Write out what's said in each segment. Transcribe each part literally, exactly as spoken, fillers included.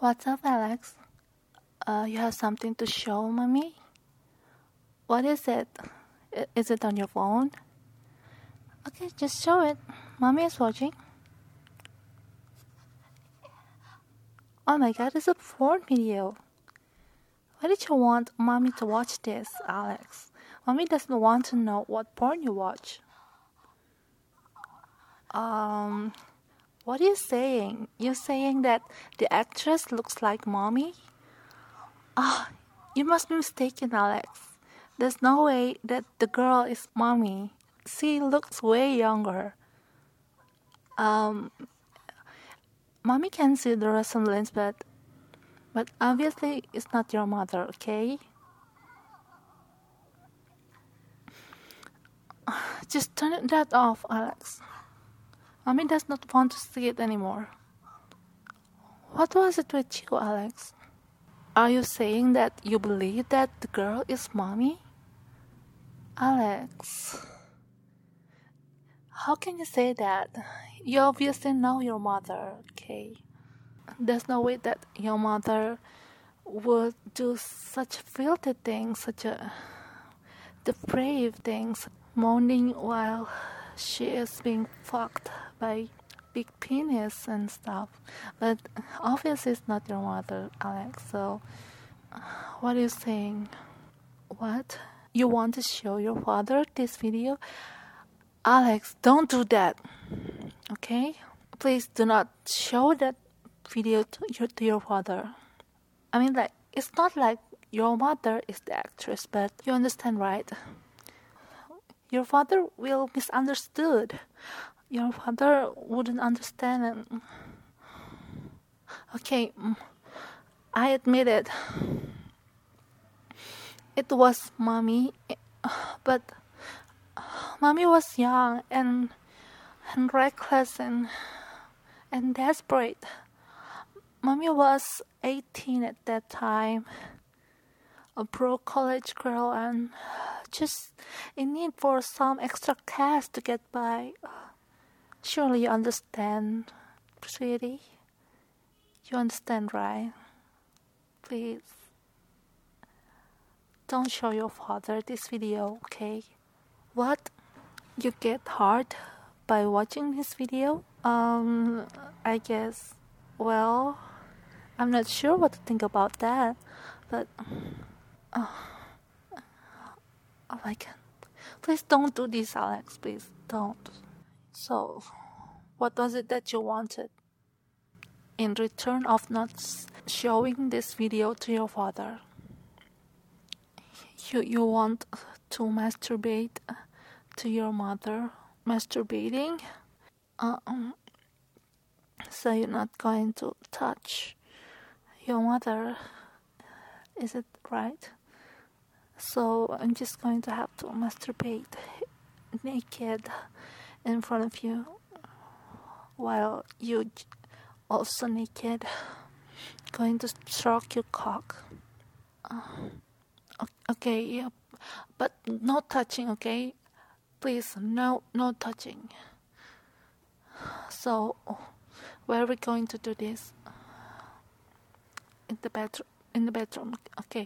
What's up, Alex? Uh, you have something to show, mommy? What is it? I- Is it on your phone? Okay, just show it. Mommy is watching. Oh my god, it's a porn video. Why did you want mommy to watch this, Alex? Mommy doesn't want to know what porn you watch. Um, what are you saying? You're saying that the actress looks like mommy? Ah, you must be mistaken, Alex. There's no way that the girl is mommy. She looks way younger. Um, Mommy can see the resemblance, but but obviously it's not your mother, okay? Just turn that off, Alex. Mommy does not want to see it anymore. What was it with you, Alex? Are you saying that you believe that the girl is mommy? Alex, how can you say that? You obviously know your mother, okay? There's no way that your mother would do such filthy things, such a depraved things, moaning while she is being fucked by big penis and stuff. But obviously it's not your mother, Alex. So what are you saying? What? You want to show your father this video? Alex, don't do that. Okay? Please do not show that video to your, to your father. I mean, like, it's not like your mother is the actress, but you understand, right? Your father will misunderstood. Your father wouldn't understand. And okay, I admit it. It was mommy, but mommy was young and and reckless and and desperate. Mommy was eighteen at that time, a broke college girl and just in need for some extra cash to get by. Surely you understand, sweetie? You understand, right? Please. Don't show your father this video, okay? What? You get hurt by watching this video? Um, I guess, well, I'm not sure what to think about that, but, oh, oh my god. Please don't do this, Alex, please, don't. So, what was it that you wanted? In return of not showing this video to your father, you, you want to masturbate to your mother, masturbating? Um, so you're not going to touch your mother, is it right? So I'm just going to have to masturbate naked in front of you while you also naked going to stroke your cock. Uh, okay, yeah, but no touching, okay? Please, no, no touching. So, where are we going to do this? In the bedroom. In the bedroom. Okay.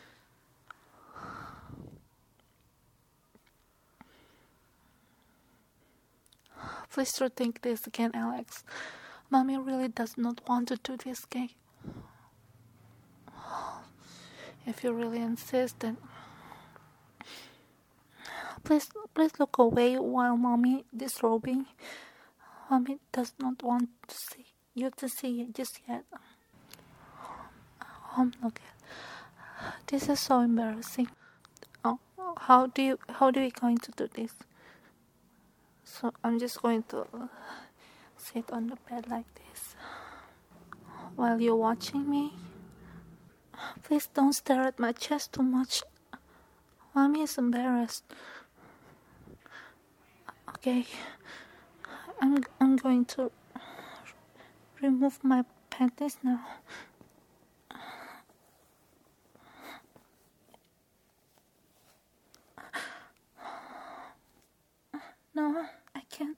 Please rethink this again, Alex. Mommy really does not want to do this, okay? If you really insist, then please, please look away while mommy disrobing. Mommy does not want to see you to see it just yet. Oh, okay. This is so embarrassing. Oh, how do you, how do we going to do this? So I'm just going to sit on the bed like this while you're watching me. Please don't stare at my chest too much. Mommy is embarrassed. Okay, I'm I'm going to remove my panties now. No, I can't.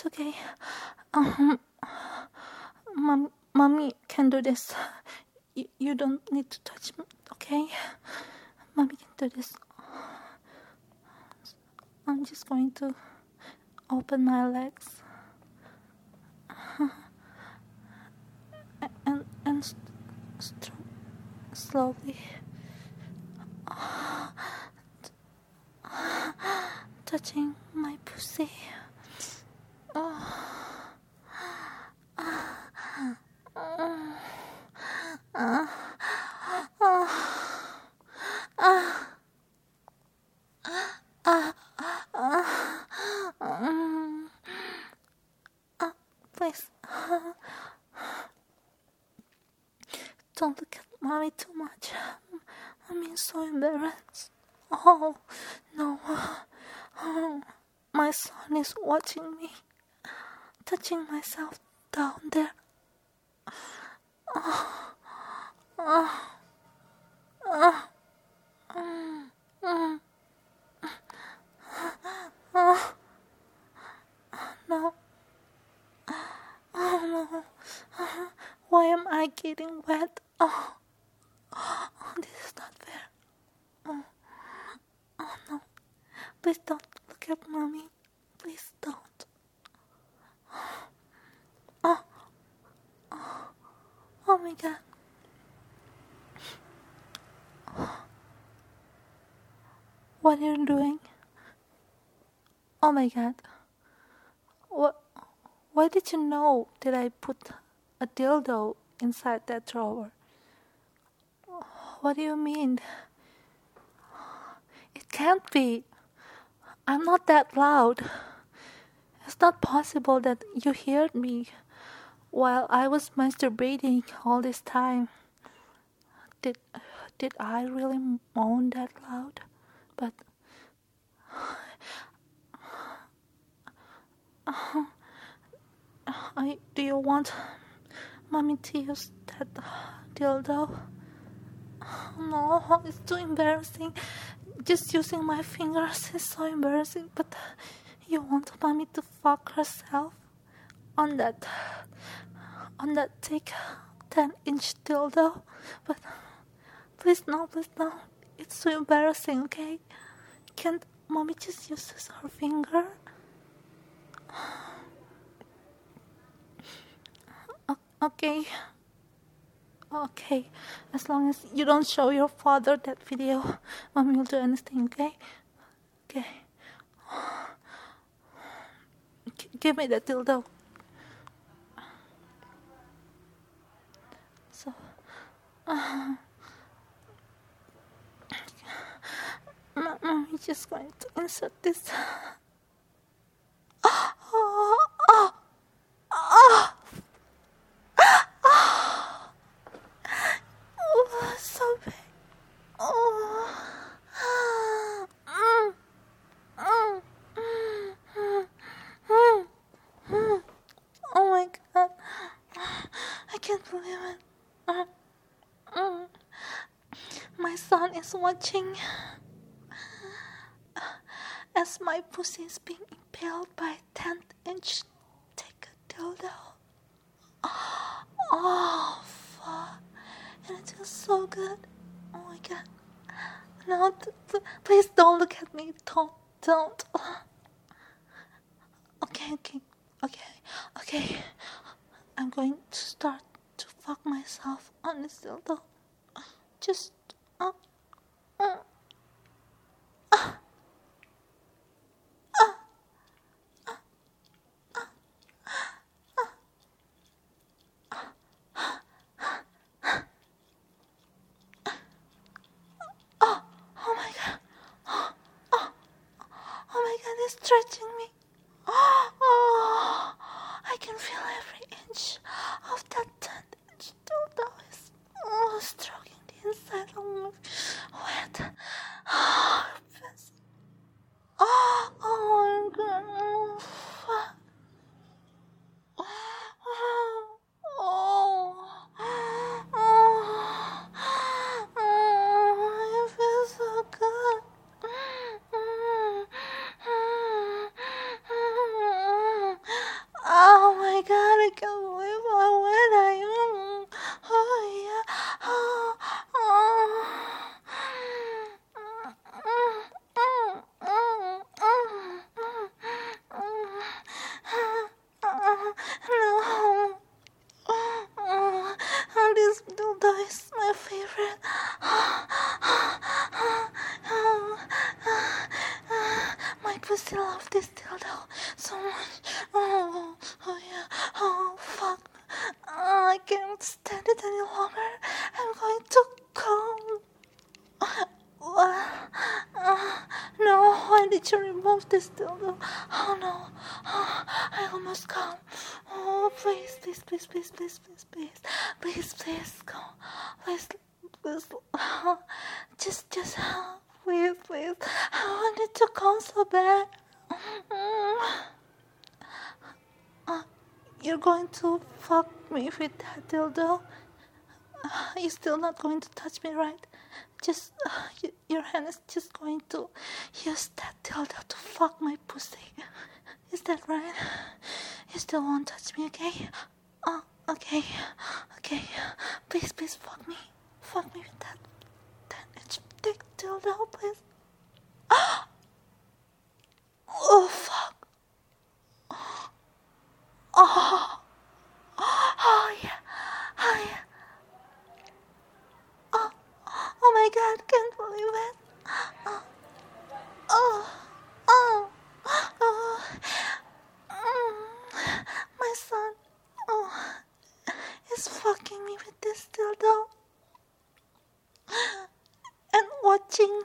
it's okay. Um, mom, mommy can do this. You, you don't need to touch me, okay? Mommy can do this. I'm just going to open my legs. and and st- st- slowly touching my pussy. Please, don't look at mommy too much. I'm so embarrassed. Oh, no. Oh, my son is watching me, touching myself down there. Oh, oh, oh, mm, mm. Oh, no. Oh, no. Why am I getting wet? Oh, oh this is not fair. Oh, oh no. Please don't look at mommy. Please don't. Oh, oh, oh my god. What are you doing? Oh my god. What? Why did you know that I put a dildo inside that drawer? What do you mean? It can't be. I'm not that loud. It's not possible that you heard me while I was masturbating all this time. Did did I really moan that loud? But uh, I do you want mommy to use that dildo? No, it's too embarrassing. Just using my fingers is so embarrassing. But you want mommy to fuck herself on that on that thick ten inch dildo? But please no, please no. It's so embarrassing, okay? Can't mommy just use her finger? Okay. Okay. As long as you don't show your father that video, mommy will do anything, okay? Okay. G- give me that dildo. So, uh, mommy's just going to insert this. Oh, oh, oh. Oh, so big. Oh. Mm. Mm. Mm. Mm. Mm. Oh my god. I can't believe it. Mm. Mm. My son is watching as my pussy is being impaled by a ten inch thick dildo. Oh, fuck. And it feels so good. Oh my god. No, th- th- please don't look at me. Don't, don't. Okay, okay, okay, okay. I'm going to start to fuck myself on this dildo. Just, uh, uh, uh, uh, oh, oh my god. Oh, oh, oh my god, it's stretching me. Oh, I can feel every inch of that ten inch dildo is oh, stroking the inside of my wet. Oh, pussy. Oh, oh my god. Oh, fuck. Oh, oh, oh, oh, it feels so good. I still love this dildo so much. Oh, oh yeah. Oh, fuck. Oh, I can't stand it any longer. I'm going to come. Uh, uh, no, why did you remove this dildo? Oh no, oh, I almost come. Oh, please, please, please, please, please, please, please, please, please, come. Please, please, uh, just, just, uh, please, please. I wanted to come so bad. Mm. Uh, you're going to fuck me with that dildo? Uh, you're still not going to touch me, right? Just, uh, y- your hand is just going to use that dildo to fuck my pussy. Is that right? You still won't touch me, okay? Oh, okay, okay. Please, please fuck me. Fuck me with that, that itch thick dildo, please. Oh, fuck. Oh, oh yeah, oh yeah. Oh, oh my God, can't believe it. Oh, oh, oh, oh. Mm, my son, oh, is fucking me with this dildo and watching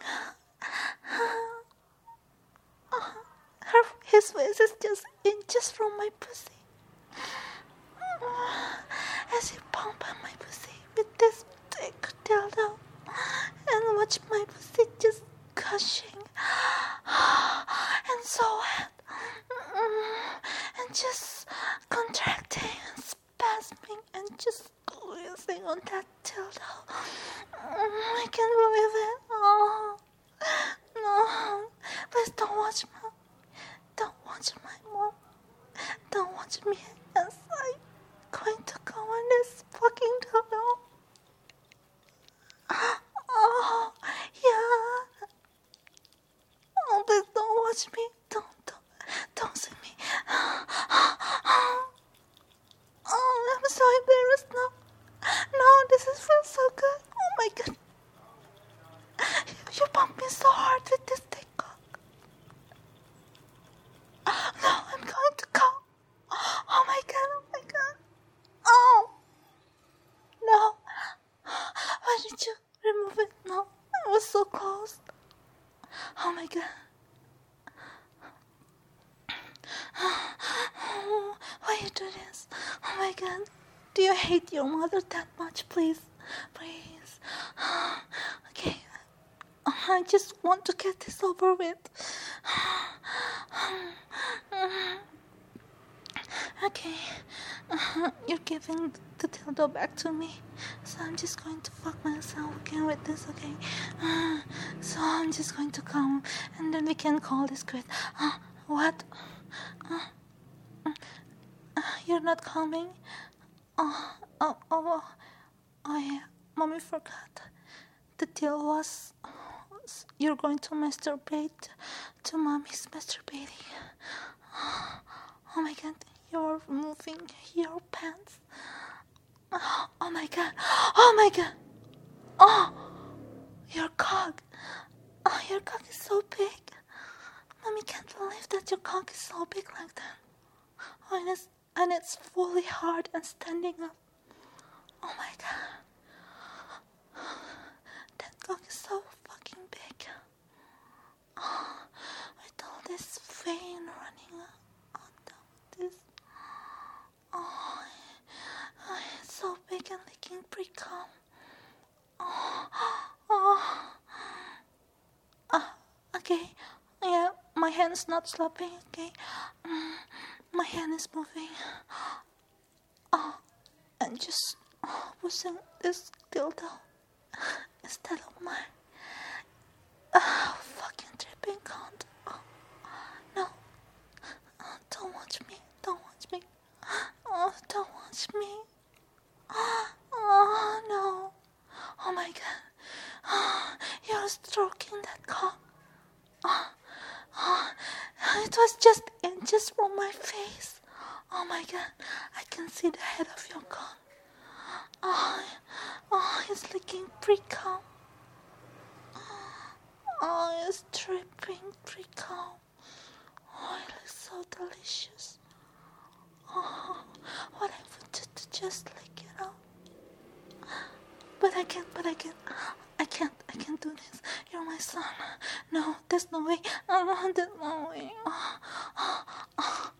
her, his face is just inches from my pussy as he pump on my pussy with this thick dildo and watch my pussy just gushing and so wet and just contracting and spasming and just squeezing on that dildo. I can't believe it. Oh, no. Please don't watch mom. Don't watch my mom. Don't watch me as I'm going to go on this fucking dildo. Oh, yeah. Oh, please don't watch me. Don't, don't, don't see me. Oh, I'm so embarrassed now. No, this is feels so good. Oh my God. You pump me so hard with this thick cock. No, I'm going to go. Oh my God, oh my God. Oh, no. Why did you remove it? No, I was so close. Oh my God. Oh, why you do this? Oh my God. Do you hate your mother that much? Please, please. Okay. I just want to get this over with. Okay. You're giving the dildo back to me. So I'm just going to fuck myself again with this, okay? So I'm just going to come and then we can call this quit. Uh, what? Uh, uh, you're not coming? Oh, oh, oh, oh, yeah. Mommy forgot. The deal was, was you're going to masturbate to mommy's masturbating. Oh my God, you're moving your pants. Oh, oh my God, oh my God. Oh, your cock. Oh, your cock is so big. Mommy can't believe that your cock is so big like that. Oh, and it's, and it's fully hard and standing up. Oh my God. That cock is so fucking big. Oh, with all this vein running on top of this. Oh, oh, it's so big and leaking pre-cum. Oh, oh. Oh, okay. Yeah, my hand's not slapping, okay? Mm, my hand is moving. Oh, and just oh, pushing this dildo instead of my oh, fucking dripping cunt. Oh, no. Oh, don't watch me. Don't watch me. Oh, don't watch me. Oh, no. Oh, my God. Oh, you're stroking that cock. Oh, oh, it was just inches from my face. Oh my God, I can see the head of your cock. Oh, oh, it's licking pre-cum. Oh, it's dripping pre-cum. delicious. Oh, what I wanted to just like, you know. But I can't, but I can't. I can't, I can't do this. You're my son. No, there's no way. Oh, there's no way. Oh, oh, oh.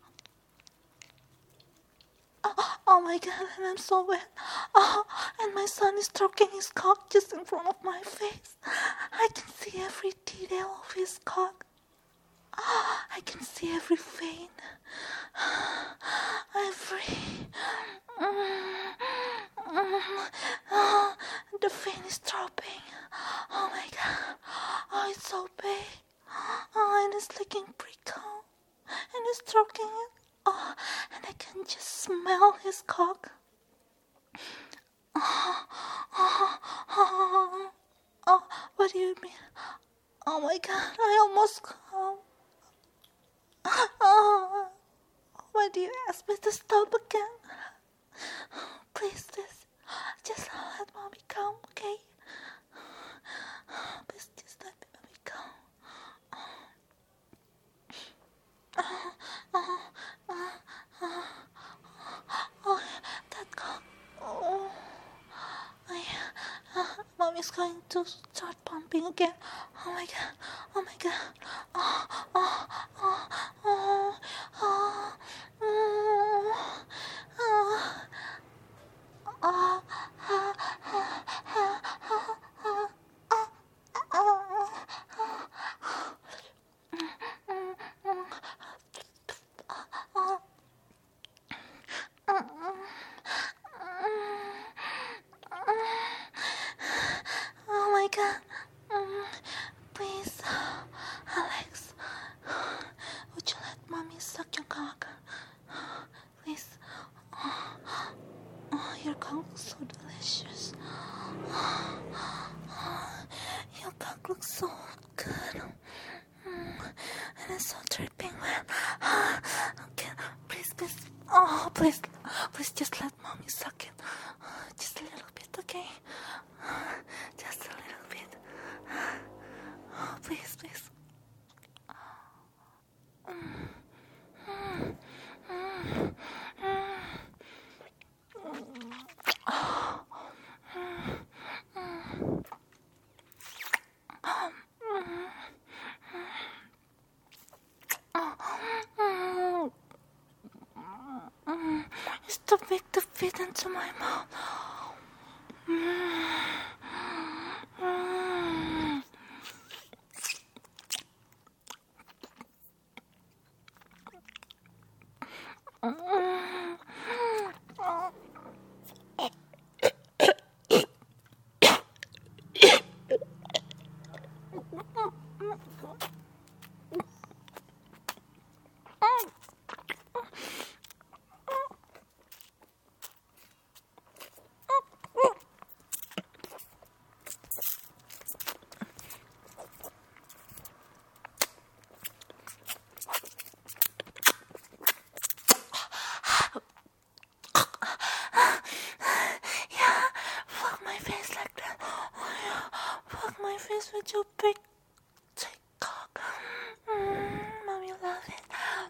Oh, oh my God, and I'm so wet. Oh, and my son is stroking his cock just in front of my face. I can see every detail of his cock. Oh, I can see every vein. Every... Mm, mm, oh, the vein is dropping. Oh my God. Oh, it's so big. Oh, and it's licking prickle. And it's stroking it. Oh, and I can just smell his cock. Oh, oh, oh, oh, what do you mean? Oh my God, I almost come. Oh, why do you ask me to stop again? Please, please, just let mommy come, okay? Please, just let mommy come. Oh, oh, oh, oh, oh, that cock. Oh, I, uh, mommy's going to start pumping again. Oh my God, oh my God. Oh, oh, oh, oh, oh, oh, oh. Oh, oh, oh, oh, oh, oh, oh, oh, oh my God. Please, Alex, would you let mommy suck your cock? Please. Oh, your cock looks so delicious. Oh, your cock looks so good. Mm, and it's so dripping wet. Okay, please, please. Oh, please, please just let mommy suck it. Just a little bit, okay? Just a little bit. Oh, please, please. Mm, mm, mm, mm. Oh, mm, mm. Oh, mm, mm, mm. It's too big to fit into my mouth. Mm, mm. Mm, mm. Yeah, fuck my face like that. Oh yeah, fuck my face with your big thick cock. Mm, mommy love it.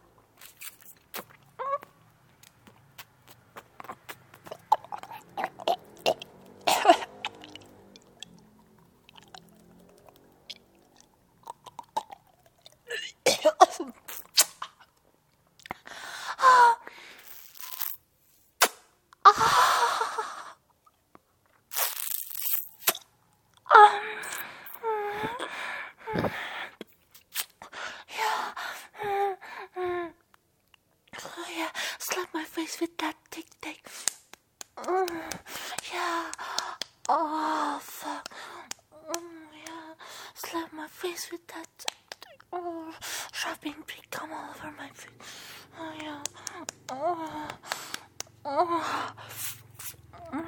Yeah. Mm, mm. Oh yeah, slap my face with that thick dick. Mm, yeah. Oh fuck. Mm, yeah. Slap my face with that. Oh, shopping prick come all over my face. Oh yeah. Oh. Oh. Mm.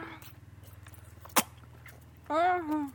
Mm.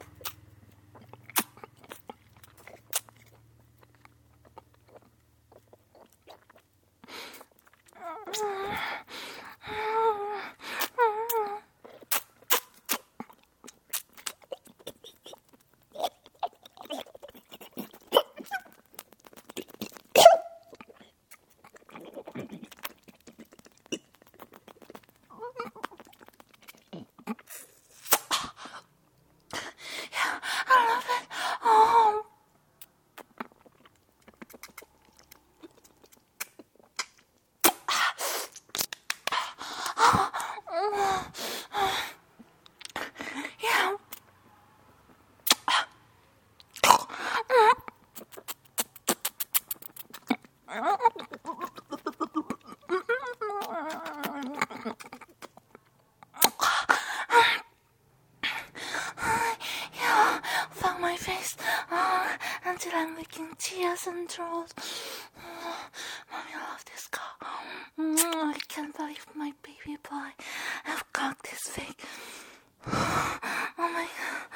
licking tears and throat. Mommy, I love this cock. I can't believe my baby boy have cocked his fig. Oh my God.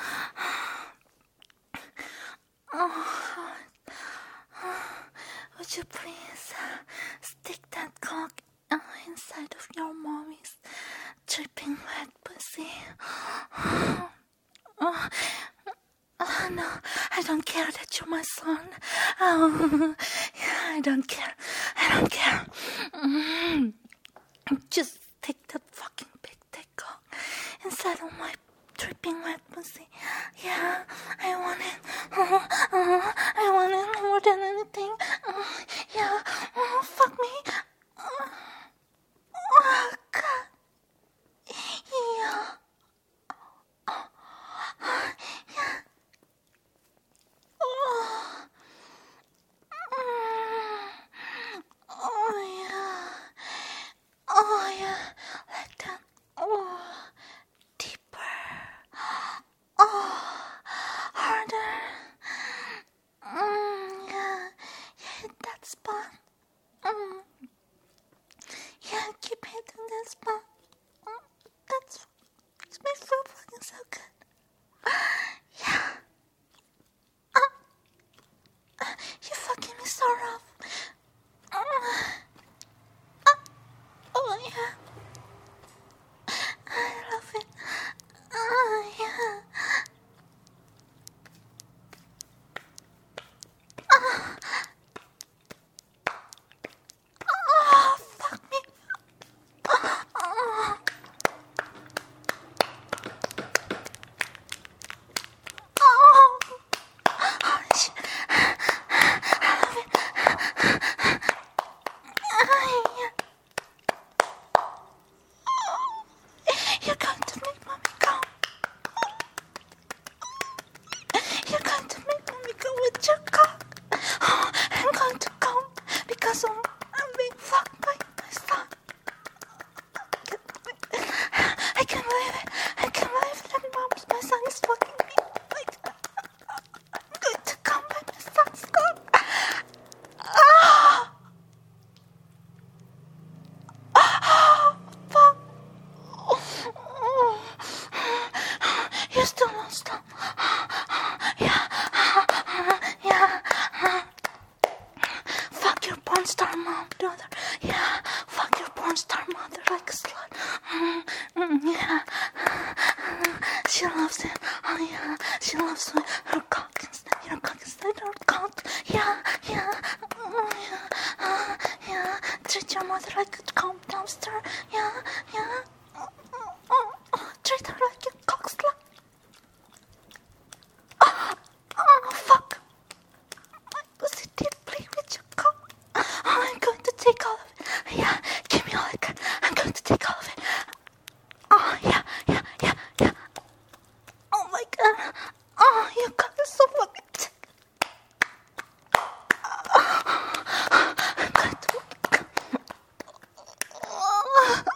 Oh, would you please stick that cock inside of your mommy's dripping wet pussy? Oh, oh, no, I don't care that you're my son. Oh, yeah, I don't care. I don't care. Mm. Just stick that fucking big dick cock inside of my dripping wet pussy. Yeah, I want it. Oh, oh, I want it more than anything. Oh, yeah, oh, fuck me. Oh, oh God. Yeah. Oh, oh, yeah. Oh. Mm. Oh, yeah. Oh, yeah. Like that. Oh. Deeper. Oh. Harder. Mm, yeah. Yeah, hit that spot. Mm. Yeah, keep hitting that spot. Mm. That's makes me feel fucking so good. Yeah. Uh, uh, you fucking me so rough. Uh, uh, oh, yeah. I love it. Oh, yeah. Oh, oh fuck me. Oh, oh, oh, oh shit. I love it. Oh, yeah. You're going to make mommy go. You're going to make mommy go with your cock. Oh, I'm going to come because I'm, I'm being fucked by my son. I can't believe it. I can't believe that mom's my son is fucking me. Like, I'm going to come by my son's cock. Oh, oh, fuck. Oh, you still don't stop. Yeah, yeah. Fuck your porn star mom, daughter. Yeah, fuck your porn star mother like a slut. Mm, mm, yeah, she loves it. Oh yeah, she loves it. Her cock inside, your cock inside her cock. Yeah, yeah, oh, yeah, uh, yeah. Treat your mother like a cum dumpster. Yeah, yeah. Oh, oh, oh, oh. Treat her like a cock slut. Oh, oh, fuck. My pussy did play with your cock. Oh, I'm going to take all of it. Yeah, give me all of it. I'm going to take all of it. Oh, yeah, yeah, yeah, yeah. Oh my God. Oh, your cock is so fucking thick. Oh, I'm going to... Oh,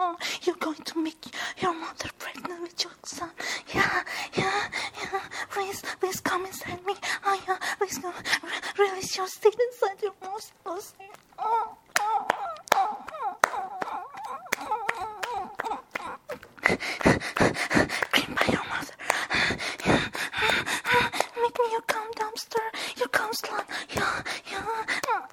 Oh, you're going to make your mother pregnant with your son. Yeah, yeah, yeah. Please, please come inside me. Oh, yeah, please come. Re- release your seed inside your mouth. Oh, oh, oh, Clean by your mother. Make me your cum dumpster. Your cum slut. Yeah, yeah.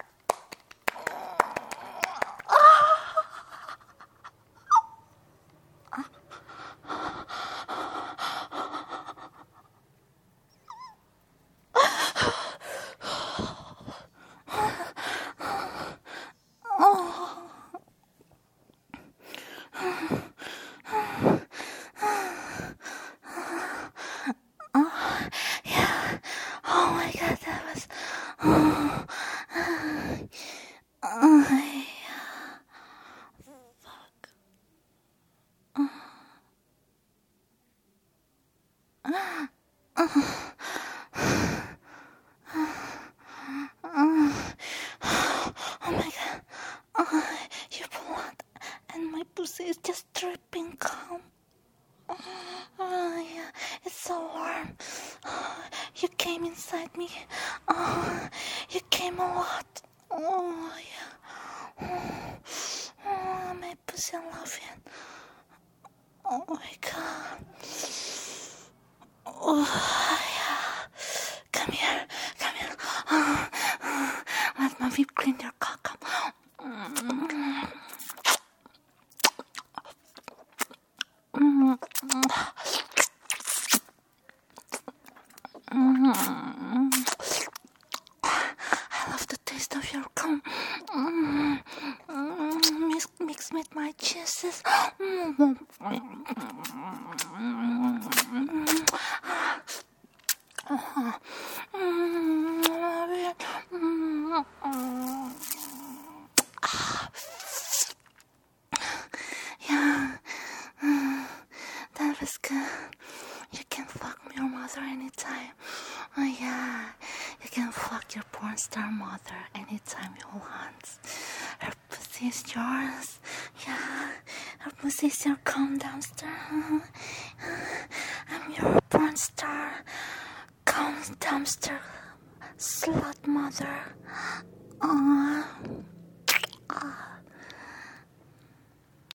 Yeah. Oh my God, that was. Oh, oh, yeah. Fuck. Oh my God. Oh, your blood and my pussy is just dripping cum. Oh, yeah, it's so warm. Oh, you came inside me. Oh, you came a lot. Oh, yeah. Oh, oh my pussy, I love it. Oh my God. Oh, yeah. Come here, come here. Oh, oh, let my whip clean your cock up. Mm. Mm. Mm. I love the taste of your cum. Mm. Mm. Mix, mix with my juices. Mm. Yeah, that was good. You can fuck your mother anytime. Oh yeah, you can fuck your porn star mother anytime you want. Her pussy is yours. Yeah, her pussy is your cum dumpster. I'm your porn star cum dumpster slut mother. Aww.